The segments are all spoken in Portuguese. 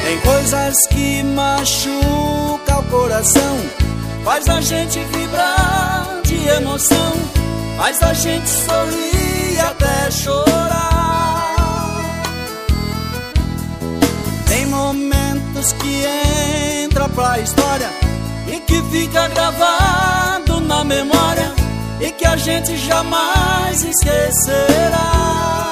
Tem coisas que machucam o coração, faz a gente vibrar de emoção, faz a gente sorrir e até chorar. Tem momentos que entra pra história e que fica gravado na memória e que a gente jamais esquecerá.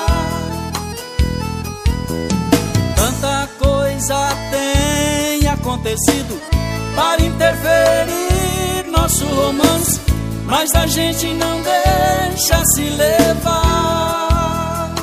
Tanta coisa tem acontecido para interferir nosso romance, mas a gente não deixa se levar,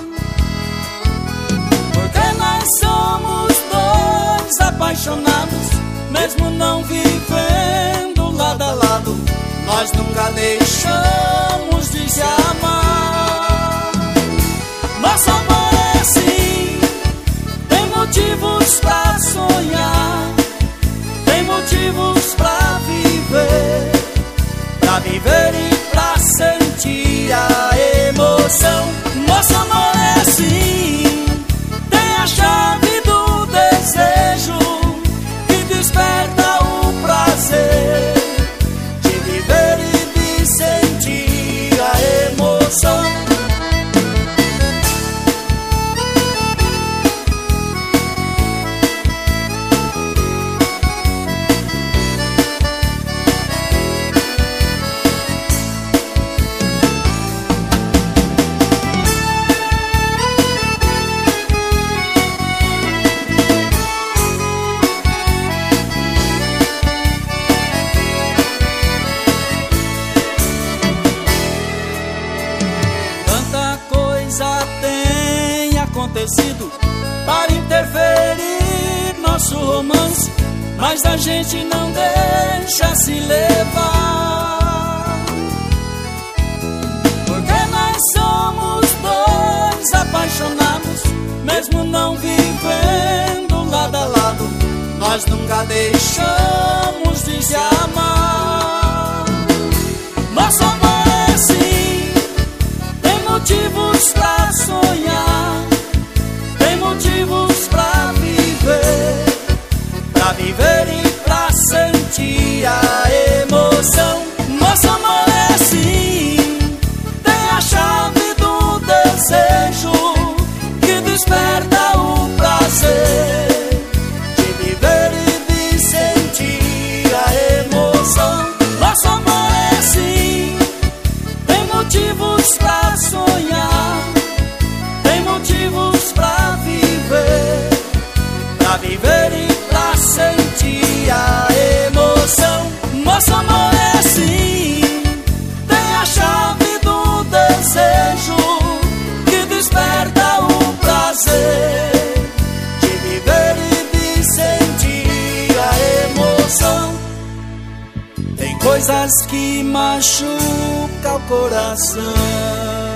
porque nós somos dois apaixonados, mesmo não vivendo lado a lado, nós nunca deixamos de se amar. Nosso amor é assim, tem motivos pra sonhar, tem motivos pra viver e pra sentir a emoção. Nosso amor é assim, tem a chave do desejo que desperta o prazer de viver e de sentir a emoção. Tem acontecido para interferir nosso romance, mas a gente não deixa se levar, porque nós somos dois apaixonados, mesmo não vivendo lado a lado, nós nunca deixamos de se amar. Nosso amor é assim, tem motivos pra sonhar, tem motivos pra viver e pra sentir a emoção. Nosso amor é assim, tem a chave do desejo que desperta o prazer de viver e de sentir a emoção. Nosso amor é assim, tem motivos pra sonhar, tem motivos pra viver e pra sentir a emoção. Nosso amor é assim, tem a chave do desejo que desperta o prazer de viver e de sentir a emoção. Tem coisas que machucam o coração.